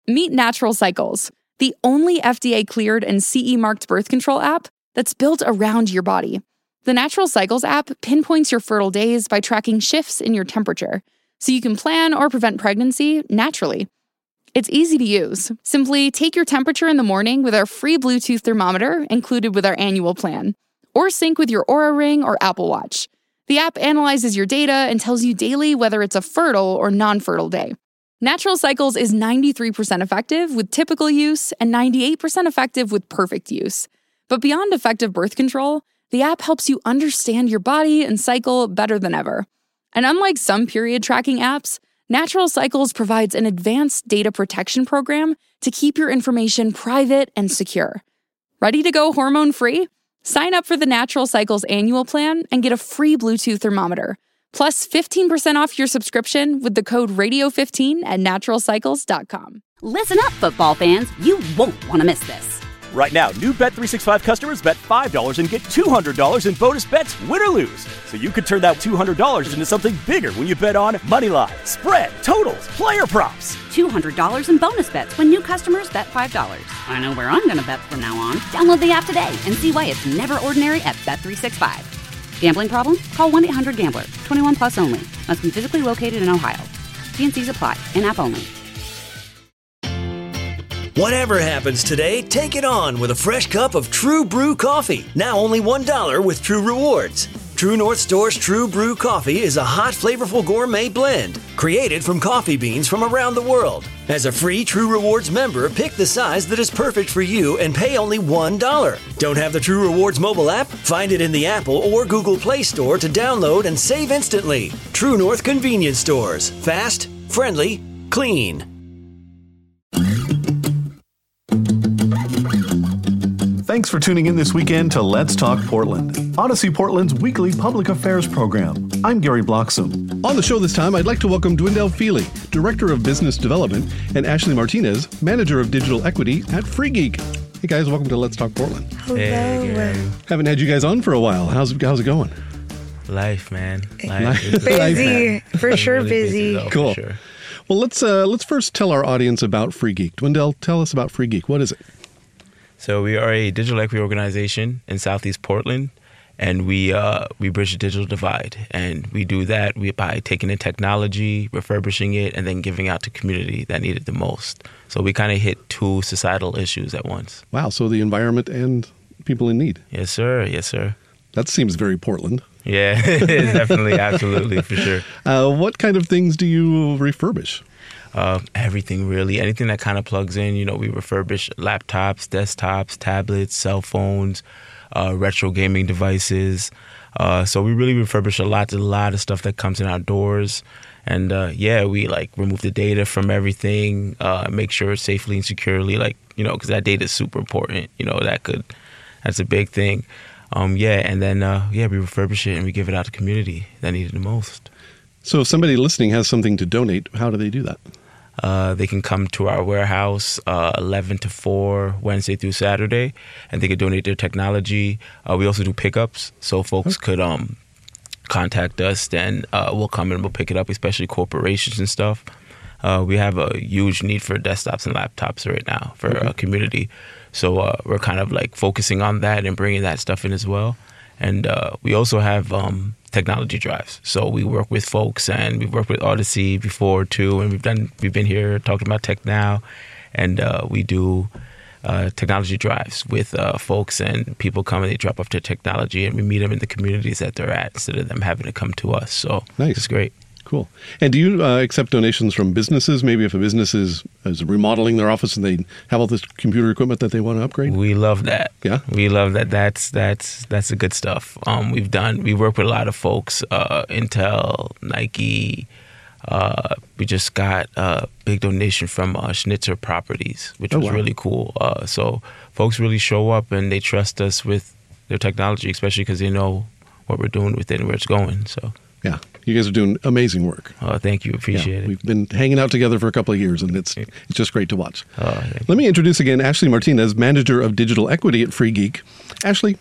Meet Natural Cycles, the only FDA-cleared and CE-marked birth control app that's built around your body. The Natural Cycles app pinpoints your fertile days by tracking shifts in your temperature, so you can plan or prevent pregnancy naturally. It's easy to use. Simply take your temperature in the morning with our free Bluetooth thermometer included with our annual plan, or sync with your Oura Ring or Apple Watch. The app analyzes your data and tells you daily whether it's a fertile or non-fertile day. Natural Cycles is 93% effective with typical use and 98% effective with perfect use. But beyond effective birth control, the app helps you understand your body and cycle better than ever. And unlike some period tracking apps, Natural Cycles provides an advanced data protection program to keep your information private and secure. Ready to go hormone-free? Sign up for the Natural Cycles annual plan and get a free Bluetooth thermometer, plus 15% off your subscription with the code radio15 at naturalcycles.com. Listen up, football fans. You won't want to miss this. Right now, new Bet365 customers bet $5 and get $200 in bonus bets, win or lose. So you could turn that $200 into something bigger when you bet on moneyline, spread, totals, player props. $200 in bonus bets when new customers bet $5. I know where I'm going to bet from now on. Download the app today and see why it's never ordinary at Bet365. Gambling problem? Call 1-800-GAMBLER. 21 plus only. Must be physically located in Ohio. T&Cs apply. In-app only. Whatever happens today, take it on with a fresh cup of True Brew coffee. Now only $1 with True Rewards. True North Store's True Brew coffee is a hot, flavorful gourmet blend created from coffee beans from around the world. As a free True Rewards member, pick the size that is perfect for you and pay only $1. Don't have the True Rewards mobile app? Find it in the Apple or Google Play Store to download and save instantly. True North Convenience Stores. Fast, friendly, clean. Thanks for tuning in this weekend to Let's Talk Portland, Odyssey Portland's weekly public affairs program. I'm Gary Bloxam. On the show this time, I'd like to welcome Dwindell Feely, Director of Business Development, and Ashley Martinez, Manager of Digital Equity at FreeGeek. Hey guys, welcome to Let's Talk Portland. Hello. Hey, Haven't had you guys on for a while. How's it going? Life, man. Busy. For sure, really busy. though, Cool. For sure. Well, let's first tell our audience about FreeGeek. Dwindell, tell us about FreeGeek. What is it? So we are a digital equity organization in Southeast Portland, and we bridge the digital divide. And we do that by taking in technology, refurbishing it, and then giving out to community that need it the most. So we kind of hit two societal issues at once. Wow, so the environment and people in need. Yes, sir. Yes, sir. That seems very Portland. Yeah, definitely, absolutely, for sure. What kind of things do you refurbish? Everything, really. Anything that kind of plugs in. You know, we refurbish laptops, desktops, tablets, cell phones, retro gaming devices. So we really refurbish a lot of stuff that comes in our doors. And we remove the data from everything, make sure it's safely and securely, because that data is super important. That's a big thing. And then we refurbish it and we give it out to community that need it the most. So if somebody listening has something to donate, how do they do that? They can come to our warehouse 11 to 4 Wednesday through Saturday, and they can donate their technology. We also do pickups, so folks could contact us, and we'll come and we'll pick it up, especially corporations and stuff. We have a huge need for desktops and laptops right now for our community. So we're kind of focusing on that and bringing that stuff in as well. And we also have technology drives. So we work with folks, and we've worked with Odyssey before too, and we've been here talking about tech now, and we do technology drives with folks, and people come and they drop off their technology, and we meet them in the communities that they're at instead of them having to come to us. So nice. It's great. Cool. And do you accept donations from businesses? Maybe if a business is remodeling their office and they have all this computer equipment that they want to upgrade? We love that. Yeah? We love that. That's the good stuff. We work with a lot of folks, Intel, Nike. We just got a big donation from Schnitzer Properties, which was really cool. So folks really show up and they trust us with their technology, especially because they know what we're doing with it and where it's going. So yeah. You guys are doing amazing work. Oh, thank you. Appreciate it. We've been hanging out together for a couple of years, and it's just great to watch. Oh, Let me introduce again Ashley Martinez, Manager of Digital Equity at FreeGeek. Ashley,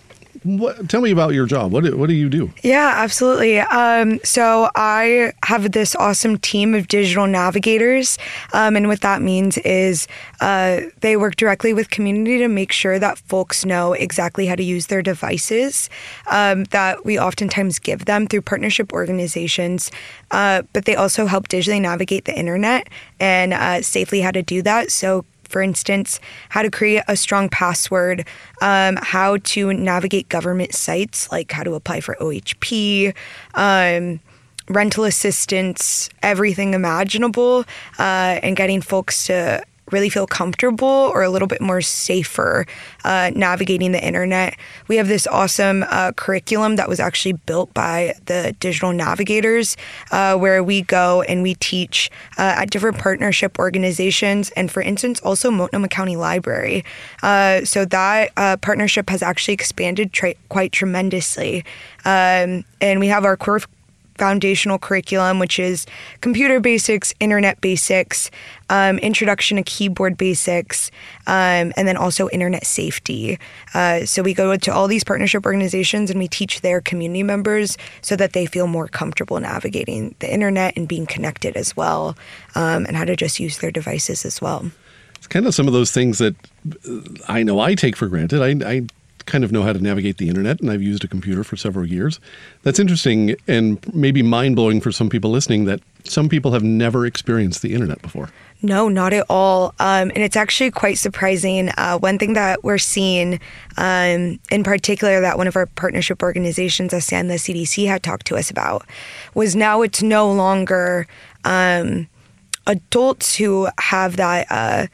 Tell me about your job. What do you do? Yeah, absolutely. So I have this awesome team of digital navigators. And what that means is they work directly with community to make sure that folks know exactly how to use their devices that we oftentimes give them through partnership organizations. But they also help digitally navigate the internet and safely how to do that. So for instance, how to create a strong password, how to navigate government sites, like how to apply for OHP, rental assistance, everything imaginable, and getting folks to really feel comfortable or a little bit more safer navigating the internet. We have this awesome curriculum that was actually built by the digital navigators where we go and we teach at different partnership organizations and, for instance, also Multnomah County Library. So that partnership has actually expanded quite tremendously. And we have our core foundational curriculum, which is computer basics, internet basics, introduction to keyboard basics, and then also internet safety. So we go to all these partnership organizations and we teach their community members so that they feel more comfortable navigating the internet and being connected as well, and how to just use their devices as well. It's kind of some of those things that I know I take for granted. I kind of know how to navigate the internet, and I've used a computer for several years. That's interesting and maybe mind-blowing for some people listening that some people have never experienced the internet before. No, not at all. And it's actually quite surprising. One thing that we're seeing in particular that one of our partnership organizations, ASEAN, the CDC, had talked to us about was now it's no longer adults who have that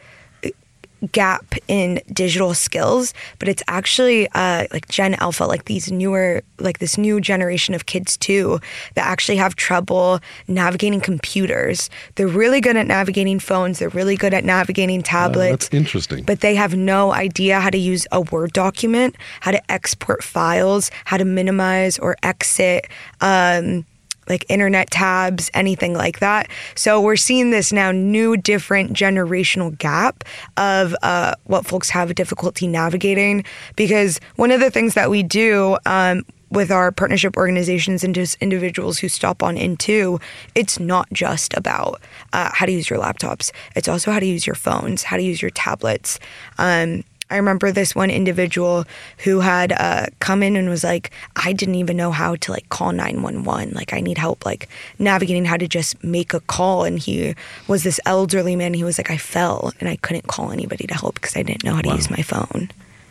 gap in digital skills, but it's actually like Gen Alpha, like this new generation of kids too, that actually have trouble navigating computers. They're really good at navigating phones. They're really good at navigating tablets. That's interesting. But they have no idea how to use a Word document, how to export files, how to minimize or exit like internet tabs, anything like that. So we're seeing this now new, different generational gap of what folks have difficulty navigating. Because one of the things that we do with our partnership organizations and just individuals who stop on in too, it's not just about how to use your laptops. It's also how to use your phones, how to use your tablets. I remember this one individual who had come in and was like, I didn't even know how to like call 911. Like I need help like navigating how to just make a call. And he was this elderly man. He was like, I fell and I couldn't call anybody to help because I didn't know how to use my phone.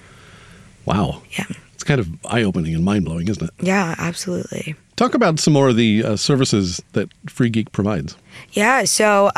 Wow. Yeah. It's kind of eye-opening and mind-blowing, isn't it? Yeah, absolutely. Talk about some more of the services that Free Geek provides. Yeah, so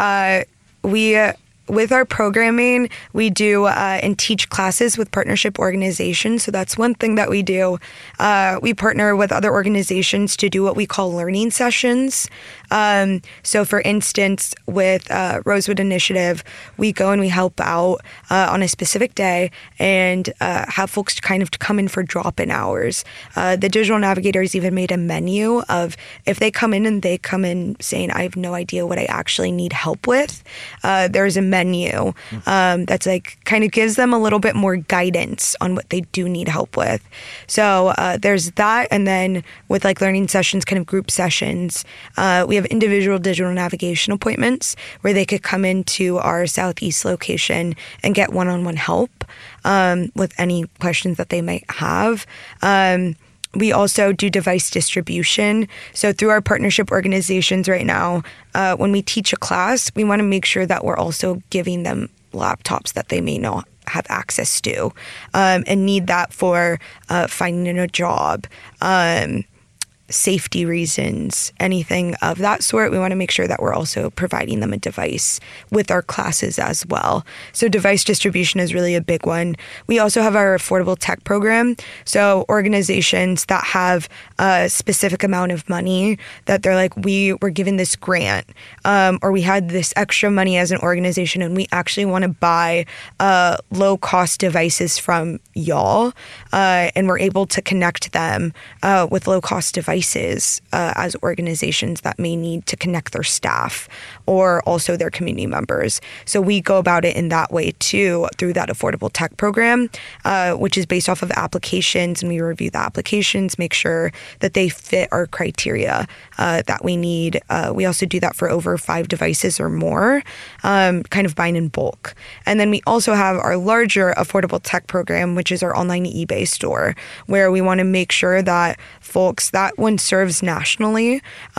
with our programming, we do and teach classes with partnership organizations. So that's one thing that we do. We partner with other organizations to do what we call learning sessions. So for instance, with Rosewood Initiative, we go and we help out on a specific day and have folks kind of come in for drop-in hours. The digital navigators even made a menu of if they come in and they come in saying, I have no idea what I actually need help with, there's a menu that's like kind of gives them a little bit more guidance on what they do need help with. So there's that. And then with like learning sessions, kind of group sessions, we have individual digital navigation appointments where they could come into our Southeast location and get one-on-one help with any questions that they might have. We also do device distribution. So through our partnership organizations right now, when we teach a class, we want to make sure that we're also giving them laptops that they may not have access to and need that for finding a job, safety reasons, anything of that sort. We want to make sure that we're also providing them a device with our classes as well. So device distribution is really a big one. We also have our affordable tech program. So organizations that have a specific amount of money that they're like, we were given this grant or we had this extra money as an organization and we actually want to buy low cost devices from y'all and we're able to connect them with low cost devices devices as organizations that may need to connect their staff or also their community members. So we go about it in that way too, through that affordable tech program, which is based off of applications, and we review the applications, make sure that they fit our criteria that we need. We also do that for over 5 devices or more, kind of buying in bulk. And then we also have our larger affordable tech program, which is our online eBay store, where we want to make sure that folks, that one serves nationally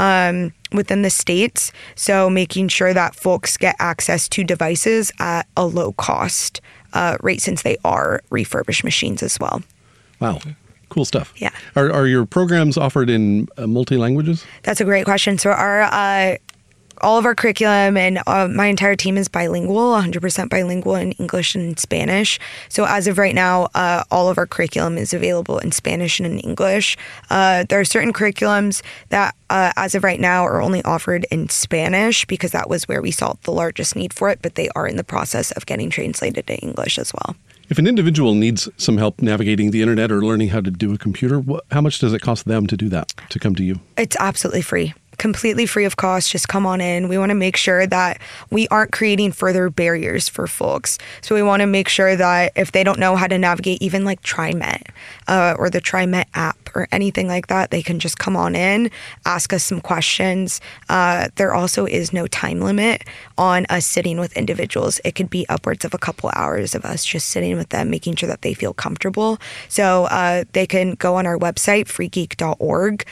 within the states. So making sure that folks get access to devices at a low cost rate, since they are refurbished machines as well. Wow. Cool stuff. Yeah. Are your programs offered in multi-languages? That's a great question. So our all of our curriculum and my entire team is bilingual, 100% bilingual in English and Spanish. So as of right now, all of our curriculum is available in Spanish and in English. There are certain curriculums that, as of right now, are only offered in Spanish because that was where we saw the largest need for it, but they are in the process of getting translated to English as well. If an individual needs some help navigating the internet or learning how to do a computer, how much does it cost them to do that, to come to you? It's absolutely free. Completely free of cost. Just come on in. We want to make sure that we aren't creating further barriers for folks. So we want to make sure that if they don't know how to navigate even like TriMet or the TriMet app or anything like that, they can just come on in, ask us some questions. There also is no time limit on us sitting with individuals. It could be upwards of a couple hours of us just sitting with them, making sure that they feel comfortable. So they can go on our website, freegeek.org,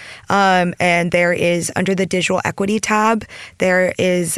and there is, under the digital equity tab, there is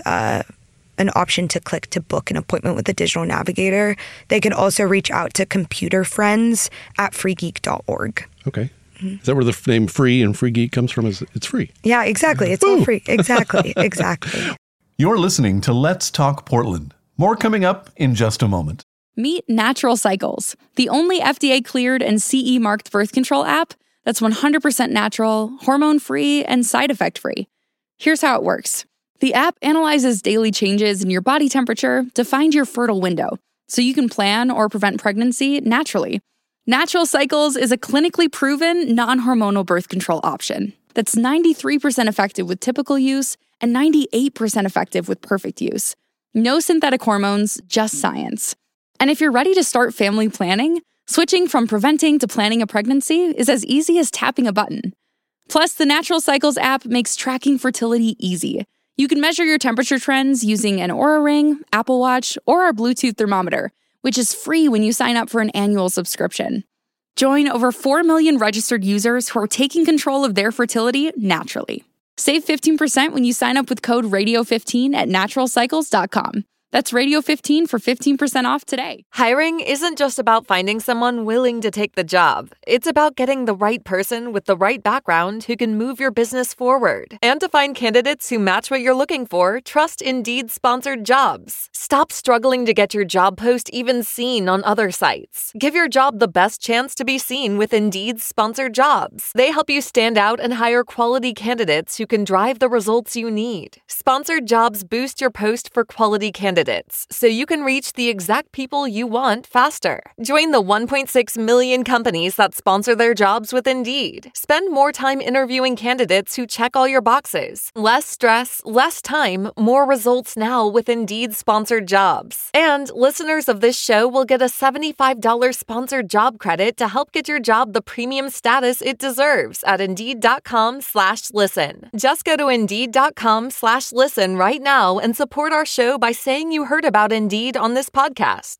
an option to click to book an appointment with a digital navigator. They can also reach out to computer friends at freegeek.org. Okay. Mm-hmm. Is that where the name Free and Free Geek comes from? It's free. Yeah, exactly. It's all free. Exactly. Exactly. You're listening to Let's Talk Portland. More coming up in just a moment. Meet Natural Cycles, the only FDA-cleared and CE-marked birth control app that's 100% natural, hormone-free, and side effect-free. Here's how it works. The app analyzes daily changes in your body temperature to find your fertile window, so you can plan or prevent pregnancy naturally. Natural Cycles is a clinically proven, non-hormonal birth control option that's 93% effective with typical use and 98% effective with perfect use. No synthetic hormones, just science. And if you're ready to start family planning, switching from preventing to planning a pregnancy is as easy as tapping a button. Plus, the Natural Cycles app makes tracking fertility easy. You can measure your temperature trends using an Oura Ring, Apple Watch, or our Bluetooth thermometer, which is free when you sign up for an annual subscription. Join over 4 million registered users who are taking control of their fertility naturally. Save 15% when you sign up with code RADIO15 at naturalcycles.com. That's Radio15 for 15% off today. Hiring isn't just about finding someone willing to take the job. It's about getting the right person with the right background who can move your business forward. And to find candidates who match what you're looking for, trust Indeed-sponsored jobs. Stop struggling to get your job post even seen on other sites. Give your job the best chance to be seen with Indeed-sponsored jobs. They help you stand out and hire quality candidates who can drive the results you need. Sponsored jobs boost your post for quality candidates, so you can reach the exact people you want faster. Join the 1.6 million companies that sponsor their jobs with Indeed. Spend more time interviewing candidates who check all your boxes. Less stress, less time, more results now with Indeed-sponsored jobs. And listeners of this show will get a $75 sponsored job credit to help get your job the premium status it deserves at Indeed.com/listen. Just go to Indeed.com/listen right now and support our show by saying you heard about Indeed on this podcast.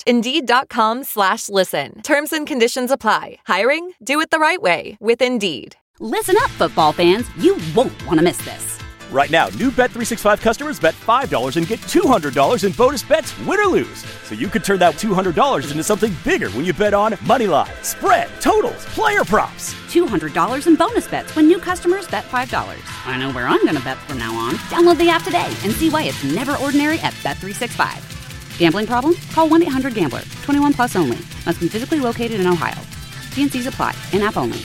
Indeed.com/listen. Terms and conditions apply. Hiring? Do it the right way with Indeed. Listen up, football fans. You won't want to miss this. Right now, new Bet365 customers bet $5 and get $200 in bonus bets, win or lose. So you could turn that $200 into something bigger when you bet on Moneyline, spread, totals, player props. $200 in bonus bets when new customers bet $5. I know where I'm going to bet from now on. Download the app today and see why it's never ordinary at Bet365. Gambling problem? Call 1-800-GAMBLER. 21 plus only. Must be physically located in Ohio. T&Cs apply. In-app only.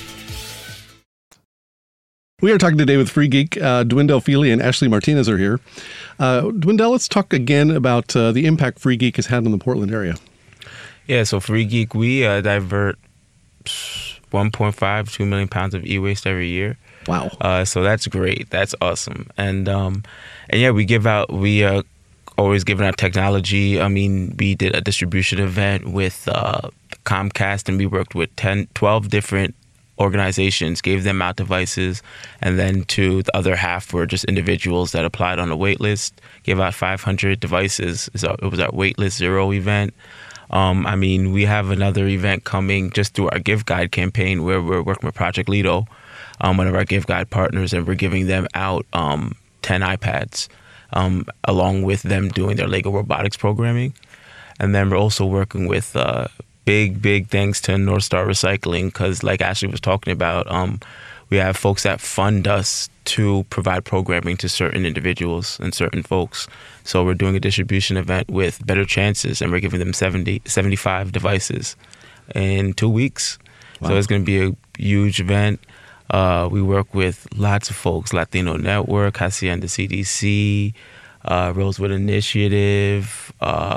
We are talking today with Free Geek. Dwindell Feely and Ashley Martinez are here. Dwindell, let's talk again about the impact Free Geek has had in the Portland area. Yeah, so Free Geek, we divert 1.5, 2 million pounds of e-waste every year. Wow. So that's great. That's awesome. And yeah, we always giving out technology. I mean, we did a distribution event with Comcast, and we worked with 12 different organizations, gave them out devices, and then to the other half were just individuals that applied on a wait list, gave out 500 devices. It was our Waitlist Zero event. I mean, we have another event coming just through our Give Guide campaign where we're working with Project Lido, one of our Give Guide partners, and we're giving them out 10 iPads, along with them doing their Lego robotics programming. And then we're also working with big thanks to North Star Recycling, because like Ashley was talking about, we have folks that fund us to provide programming to certain individuals and certain folks. So we're doing a distribution event with Better Chances, and we're giving them 75 devices in 2 weeks. Wow. So it's going to be a huge event. We work with lots of folks, Latino Network, Hacienda CDC, Rosewood Initiative,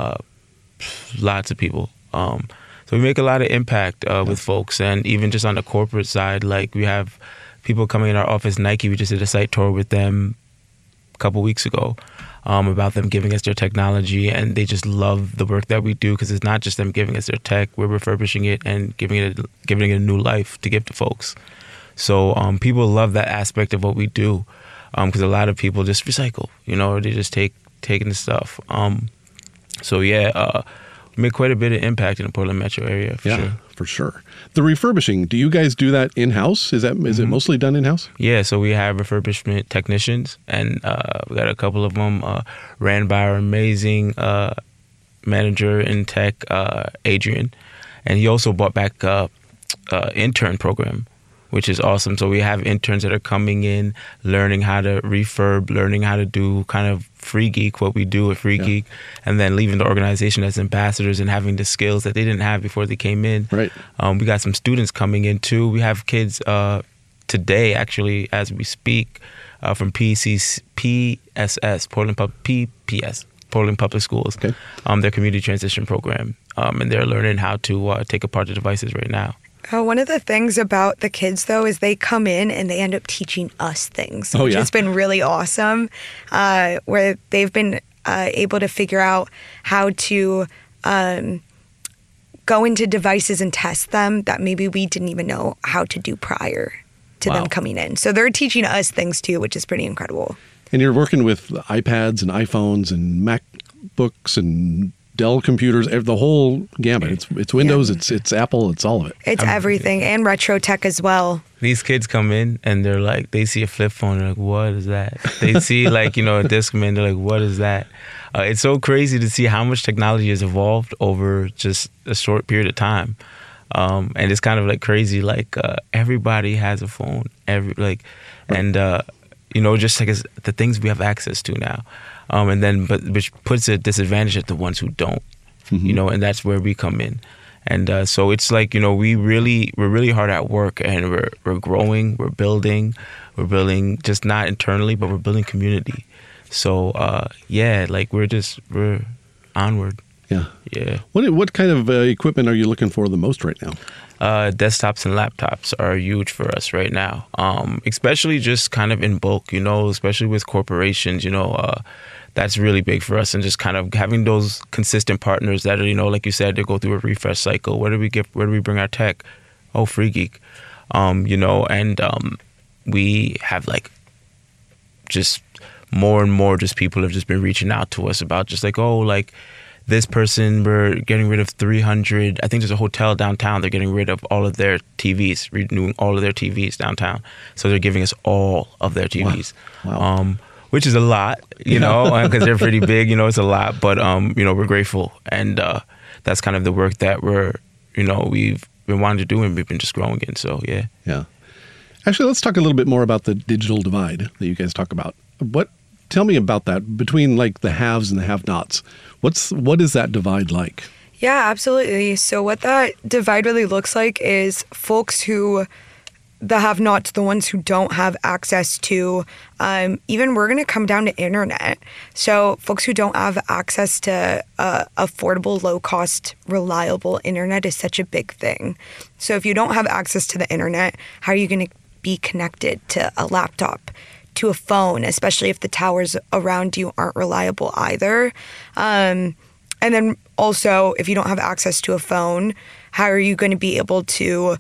lots of people. So we make a lot of impact with folks, and even just on the corporate side, like we have people coming in our office. Nike, we just did a site tour with them a couple weeks ago about them giving us their technology, and they just love the work that we do, because it's not just them giving us their tech, we're refurbishing it and giving it a new life to give to folks. So people love that aspect of what we do, because a lot of people just recycle, or they just taking the stuff. So yeah, make quite a bit of impact in the Portland metro area, for sure. For sure. The refurbishing, do you guys do that in-house? Is it mostly done in-house? Yeah, so we have refurbishment technicians, and we got a couple of them ran by our amazing manager in tech, Adrian. And he also brought back intern program, which is awesome. So we have interns that are coming in, learning how to refurb, learning how to do kind of Free Geek, what we do at Free Geek, and then leaving the organization as ambassadors and having the skills that they didn't have before they came in. Right. We got some students coming in too. We have kids today, actually, as we speak, from PSS, Portland Public Schools, their community transition program, and they're learning how to take apart the devices right now. One of the things about the kids, though, is they come in and they end up teaching us things, which has been really awesome, where they've been able to figure out how to go into devices and test them that maybe we didn't even know how to do prior to them coming in. So they're teaching us things, too, which is pretty incredible. And you're working with iPads and iPhones and MacBooks and Dell computers, the whole gamut. It's Windows, it's Apple, it's all of it. It's everything, and retro tech as well. These kids come in and they're like, they see a flip phone, they're like, what is that? They see a Discman, they're like, what is that? It's so crazy to see how much technology has evolved over just a short period of time. And it's kind of like crazy, everybody has a phone, just like the things we have access to now. But which puts a disadvantage at the ones who don't, and that's where we come in. And so it's like, we're really hard at work, and we're growing, we're building just not internally, but we're building community. So we're onward. Yeah. Yeah. What kind of equipment are you looking for the most right now? Desktops and laptops are huge for us right now, especially just kind of in bulk, especially with corporations, that's really big for us. And just kind of having those consistent partners that are, like you said, they go through a refresh cycle. Where do we bring our tech? Oh, Free Geek, we have just more and more just people have just been reaching out to us about just this person, we're getting rid of 300. I think there's a hotel downtown. They're getting rid of all of their TVs, renewing all of their TVs downtown. So they're giving us all of their TVs, wow. Which is a lot, because they're pretty big. It's a lot, but we're grateful, and that's kind of the work that we've been wanting to do, and we've been just growing in. So yeah. Yeah. Actually, let's talk a little bit more about the digital divide that you guys talk about. Tell me about that between the haves and the have-nots. What is that divide like? Yeah, absolutely. So what that divide really looks like is folks who, the have-nots, the ones who don't have access to, even we're going to come down to internet. So folks who don't have access to affordable, low-cost, reliable internet is such a big thing. So if you don't have access to the internet, how are you going to be connected to a laptop, to a phone, especially if the towers around you aren't reliable either. And then also, if you don't have access to a phone, how are you going to be able to,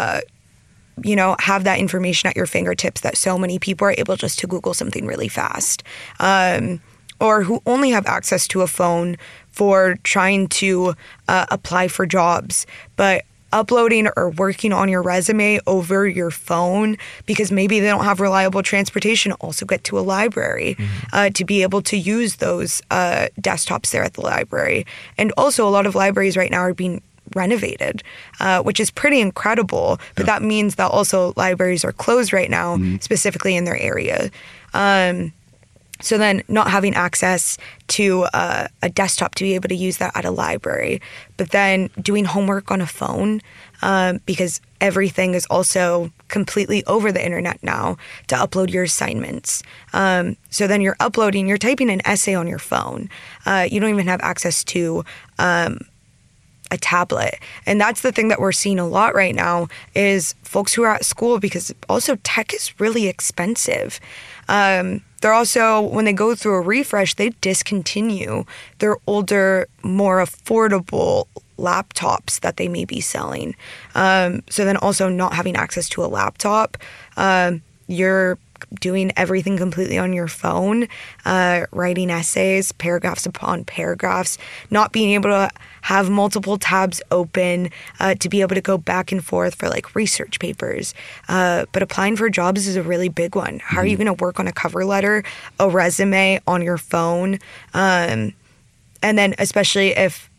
have that information at your fingertips that so many people are able just to Google something really fast? Or who only have access to a phone for trying to apply for jobs, but uploading or working on your resume over your phone because maybe they don't have reliable transportation, also get to a library to be able to use those desktops there at the library. And also a lot of libraries right now are being renovated, which is pretty incredible. But that means that also libraries are closed right now, specifically in their area. So then not having access to a desktop to be able to use that at a library, but then doing homework on a phone because everything is also completely over the internet now to upload your assignments. So then you're typing an essay on your phone. You don't even have access to a tablet. And that's the thing that we're seeing a lot right now is folks who are at school, because also tech is really expensive. They're also, when they go through a refresh, they discontinue their older, more affordable laptops that they may be selling. So then also not having access to a laptop, you're doing everything completely on your phone, writing essays, paragraphs upon paragraphs, not being able to have multiple tabs open to be able to go back and forth for like research papers. But applying for jobs is a really big one. How are you going to work on a cover letter, a resume on your phone? And then especially if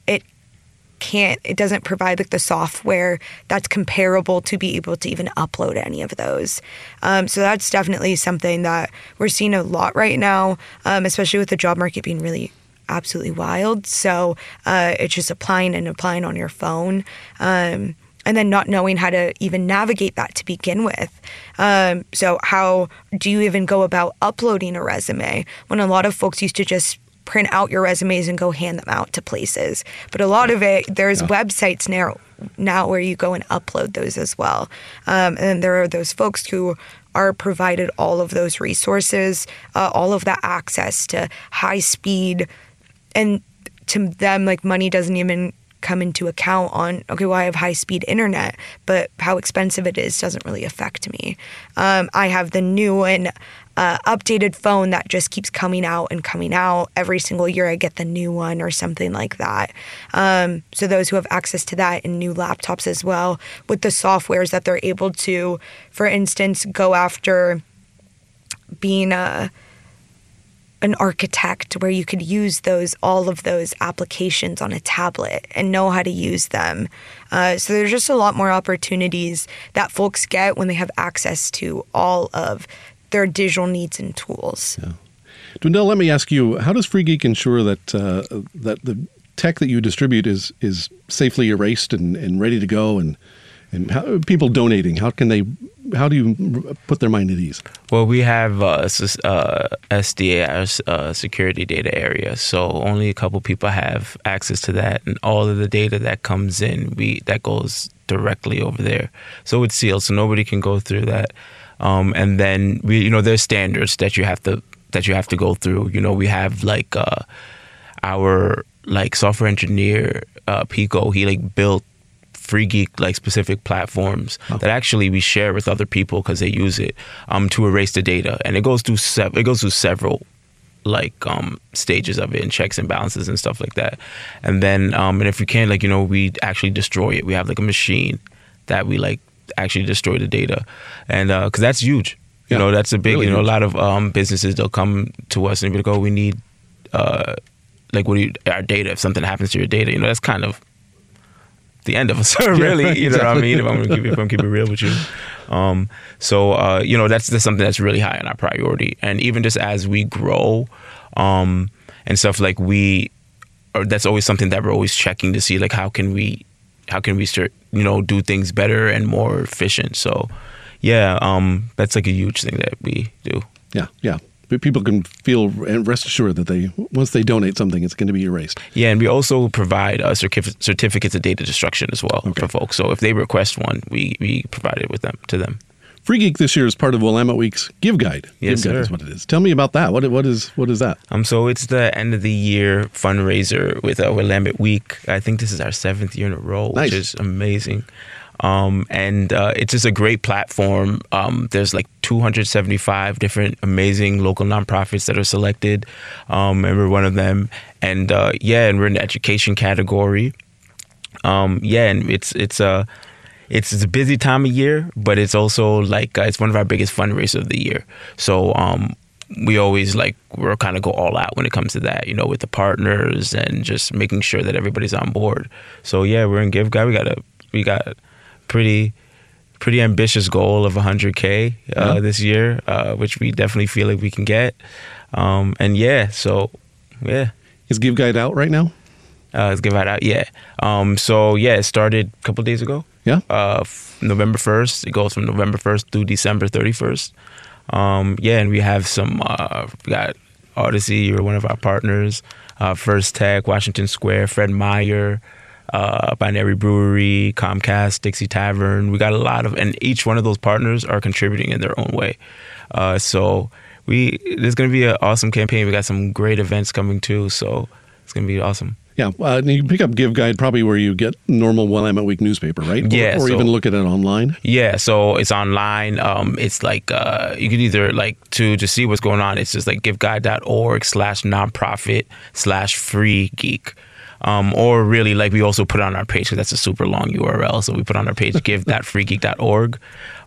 it doesn't provide like the software that's comparable to be able to even upload any of those. So that's definitely something that we're seeing a lot right now, especially with the job market being really absolutely wild. So it's just applying on your phone. And then not knowing how to even navigate that to begin with. So how do you even go about uploading a resume when a lot of folks used to just print out your resumes and go hand them out to places? But a lot of it, there's websites now where you go and upload those as well. And then there are those folks who are provided all of those resources, all of that access to high speed. And to them, like, money doesn't even come into account on, okay, well, I have high-speed internet, but how expensive it is doesn't really affect me. I have the new and updated phone that just keeps coming out and coming out. Every single year I get the new one or something like that. So those who have access to that and new laptops as well, with the softwares that they're able to, for instance, go after being an architect, where you could use all of those applications on a tablet and know how to use them. So there's just a lot more opportunities that folks get when they have access to all of their digital needs and tools. Yeah. Dwindell, let me ask you, how does FreeGeek ensure that that the tech that you distribute is safely erased and ready to go, and how, people donating, how do you put their mind at ease? Well, we have SDA, our security data area, so only a couple people have access to that, and all of the data that comes in, that goes directly over there. So it's sealed, so nobody can go through that. And then there's standards that you have to go through. We have like our software engineer Pico. He built FreeGeek specific platforms that actually we share with other people because they use it to erase the data, and it goes through several stages of it and checks and balances and stuff like that. And then and if we can, we actually destroy it. We have a machine that we actually destroy the data, and because that's huge. That's a big. Really a lot of businesses, they'll come to us and be like, "Oh, we need our data. If something happens to your data, that's kind of the end of us, really. Yeah, you know what I mean? If I'm gonna keep it real with you. So that's something that's really high on our priority. And even just as we grow, and stuff that's always something that we're always checking to see how can we start do things better and more efficient. So that's a huge thing that we do. Yeah. But people can feel and rest assured that once they donate something, it's going to be erased. Yeah, and we also provide certificates of data destruction as well for folks. So if they request one, we provide it to them. Free Geek this year is part of Willamette Week's Give Guide. Yes, Give Guide sir. is what it is. Tell me about that. What is that? So it's the end of the year fundraiser with Willamette Week. I think this is our 7th year in a row, Nice. which is amazing. And it's just a great platform. There's like 275 different amazing local nonprofits that are selected, and we're one of them. And and we're in the education category. And it's a busy time of year, but it's also like it's one of our biggest fundraisers of the year. So we always we're kind of go all out when it comes to that, with the partners and just making sure that everybody's on board. So yeah, we're in Give Guide. We got a pretty ambitious goal of 100K this year, which we definitely feel like we can get. Is Give Guide out right now? Let's give that out. Yeah. It started a couple of days ago. Yeah. November 1st. It goes from November 1st through December 31st. And we have some, we got Odyssey, you're one of our partners, First Tech, Washington Square, Fred Meyer, Binary Brewery, Comcast, Dixie Tavern. We got a lot of, and each one of those partners are contributing in their own way. There's going to be an awesome campaign. We got some great events coming too. So it's going to be awesome. Yeah, you can pick up Give Guide probably where you get normal Willamette Week newspaper, right? Or even look at it online. Yeah, so it's online. It's you can either to see what's going on. It's just giveguide.org/nonprofit/free geek. Or really, we also put it on our page because that's a super long URL. So we put on our page give.freegeek.org.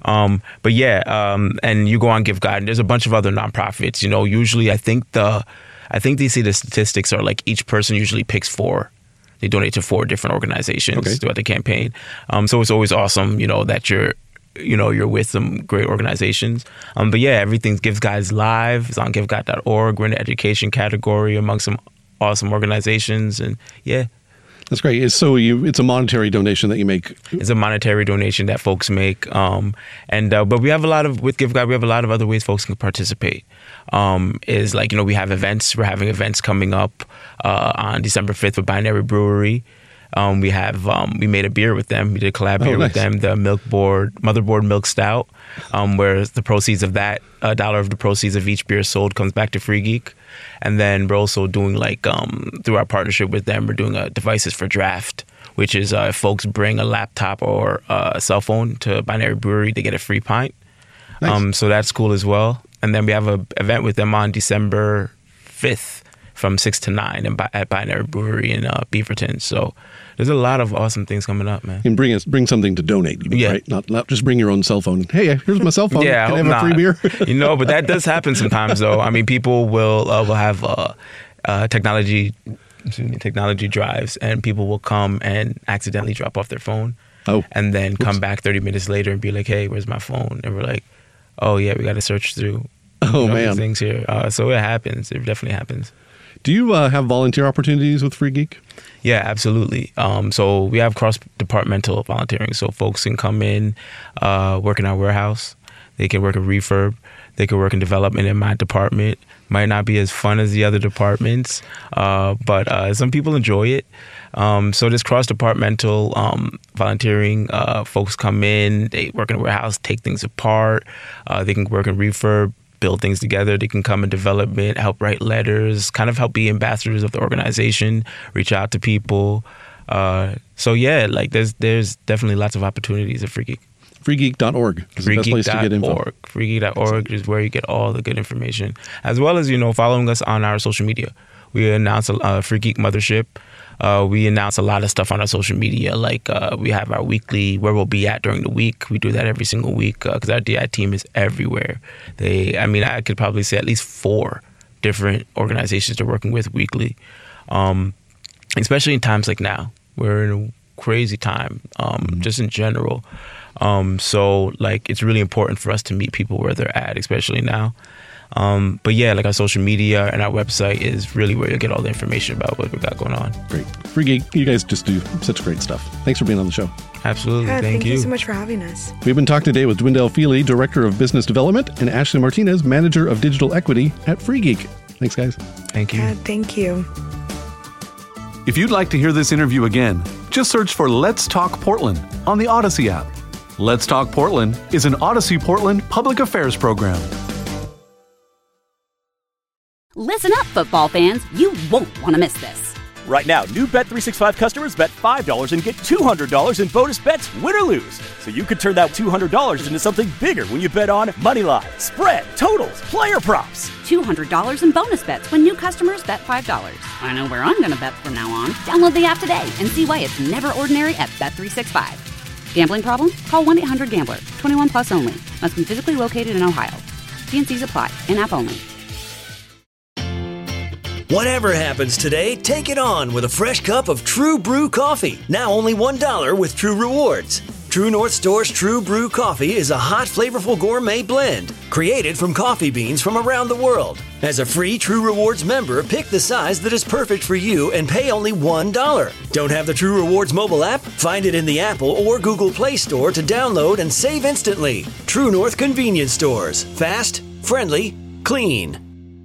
And you go on Give Guide, and there's a bunch of other nonprofits. Usually I think they see the statistics are each person usually picks 4. They donate to 4 different organizations throughout the campaign. So it's always awesome, that you're with some great organizations. Everything's Give Guide's live. It's on giveguide.org. We're in the education category among some awesome organizations. And that's great. It's a monetary donation that you make. It's a monetary donation that folks make. But we have with Give Guide, we have a lot of other ways folks can participate. We have events. We're having events coming up on December 5th with Binary Brewery. We made a beer with them. We did a collab beer with them, the Motherboard Milk Stout, where the proceeds of that, $1 of the proceeds of each beer sold comes back to Free Geek. And then we're also doing through our partnership with them, we're doing a Devices for Draft, which is if folks bring a laptop or a cell phone to Binary Brewery, they get a free pint. Nice. So that's cool as well. And then we have an event with them on December 5th from 6 to 9 at Binary Brewery in Beaverton. So there's a lot of awesome things coming up, man. And bring something to donate, right? Not just bring your own cell phone. Hey, here's my cell phone. Yeah, Can I have a free beer? But that does happen sometimes, though. I mean, people will have technology drives, and people will come and accidentally drop off their phone. Oh. And then come back 30 minutes later and be like, hey, where's my phone? And we're like, oh, yeah, we got to search through man. things here. So it happens. It definitely happens. Do you have volunteer opportunities with Free Geek? Yeah, absolutely. So we have cross-departmental volunteering. So folks can come in, work in our warehouse. They can work in refurb. They can work in development in my department. Might not be as fun as the other departments, but some people enjoy it. So this cross-departmental volunteering, folks come in, they work in a warehouse, take things apart. They can work in refurb, build things together. They can come in development, help write letters, kind of help be ambassadors of the organization, reach out to people. There's definitely lots of opportunities at Free Geek. Freegeek.org is the best place to get info. Freegeek.org is where you get all the good information, as well as following us on our social media. We announce a Free Geek Mothership. We announce a lot of stuff on our social media, we have our weekly where we'll be at during the week. We do that every single week because our DI team is everywhere. I could probably say at least 4 different organizations they're working with weekly, especially in times like now. We're in a crazy time, just in general. It's really important for us to meet people where they're at, especially now. Our social media and our website is really where you'll get all the information about what we got going on. Great. Free Geek, you guys just do such great stuff. Thanks for being on the show. Absolutely. Thank you so much for having us. We've been talking today with Dwindell Feely, Director of Business Development, and Ashley Martinez, Manager of Digital Equity at Free Geek. Thanks, guys. Thank you. Thank you. If you'd like to hear this interview again, just search for Let's Talk Portland on the Odyssey app. Let's Talk Portland is an Odyssey Portland public affairs program. Listen up, football fans. You won't want to miss this. Right now, new Bet365 customers bet $5 and get $200 in bonus bets, win or lose. So you could turn that $200 into something bigger when you bet on Moneyline, spread, totals, player props. $200 in bonus bets when new customers bet $5. I know where I'm going to bet from now on. Download the app today and see why it's never ordinary at Bet365. Gambling problem? Call 1-800-GAMBLER. 21 plus only. Must be physically located in Ohio. T&Cs apply. In-app only. Whatever happens today, take it on with a fresh cup of True Brew coffee. Now only $1 with True Rewards. True North Store's True Brew coffee is a hot, flavorful gourmet blend created from coffee beans from around the world. As a free True Rewards member, pick the size that is perfect for you and pay only $1. Don't have the True Rewards mobile app? Find it in the Apple or Google Play Store to download and save instantly. True North Convenience Stores. Fast, friendly, clean.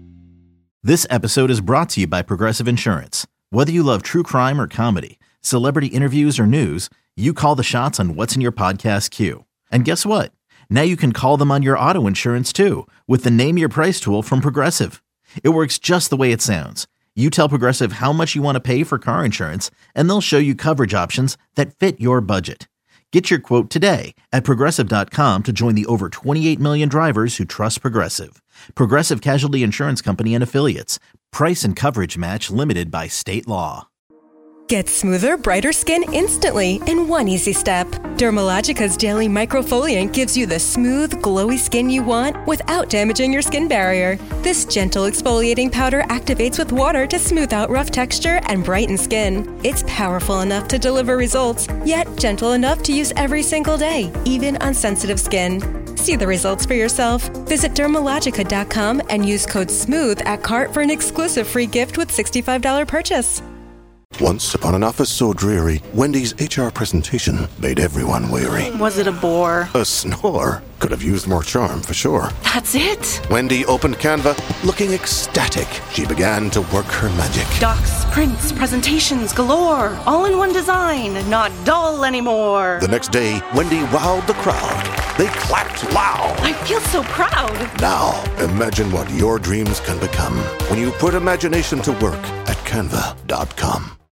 This episode is brought to you by Progressive Insurance. Whether you love true crime or comedy, celebrity interviews or news, you call the shots on what's in your podcast queue. And guess what? Now you can call them on your auto insurance too with the Name Your Price tool from Progressive. It works just the way it sounds. You tell Progressive how much you want to pay for car insurance, and they'll show you coverage options that fit your budget. Get your quote today at Progressive.com to join the over 28 million drivers who trust Progressive. Progressive Casualty Insurance Company and Affiliates. Price and coverage match limited by state law. Get smoother, brighter skin instantly in one easy step. Dermalogica's daily microfoliant gives you the smooth, glowy skin you want without damaging your skin barrier. This gentle exfoliating powder activates with water to smooth out rough texture and brighten skin. It's powerful enough to deliver results, yet gentle enough to use every single day, even on sensitive skin. See the results for yourself. Visit Dermalogica.com and use code SMOOTH at cart for an exclusive free gift with $65 purchase. Once upon an office so dreary, Wendy's HR presentation made everyone weary. Was it a bore? A snore. Could have used more charm, for sure. That's it? Wendy opened Canva, looking ecstatic. She began to work her magic. Docs, prints, presentations galore. All in one design, not dull anymore. The next day, Wendy wowed the crowd. They clapped loud. I feel so proud. Now, imagine what your dreams can become when you put imagination to work at Canva.com.